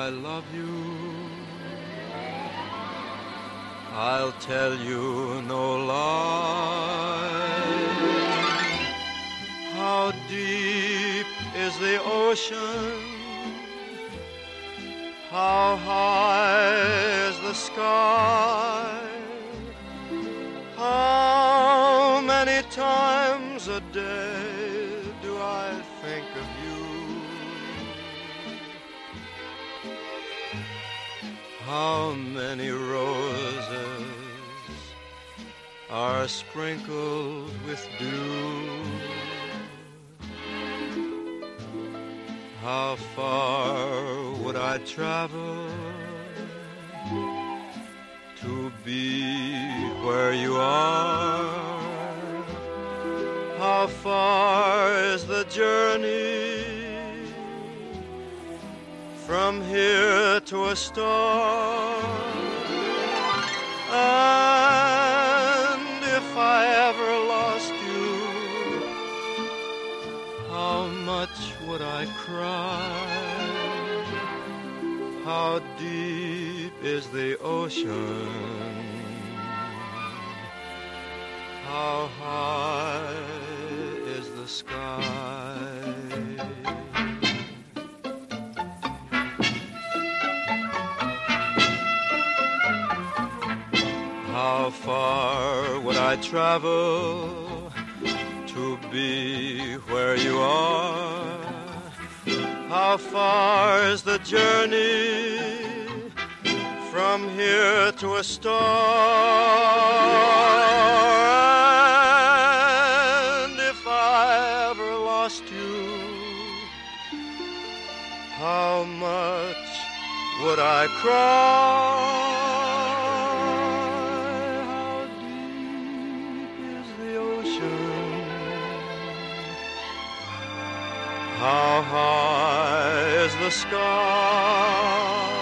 I love you. I'll tell you no lie. How deep is the ocean? How high is the sky? How many times a day do I think of you? How many roses are sprinkled with dew? How far would I travel to be where you are? How far is the journey from here to a star? And if I ever lost you, how much would I cry? How deep is the ocean? How high is the sky? How far would I travel to be where you are? How far is the journey from here to a star? And if I ever lost you, how much would I cry? How deep is the ocean? How high is the sky?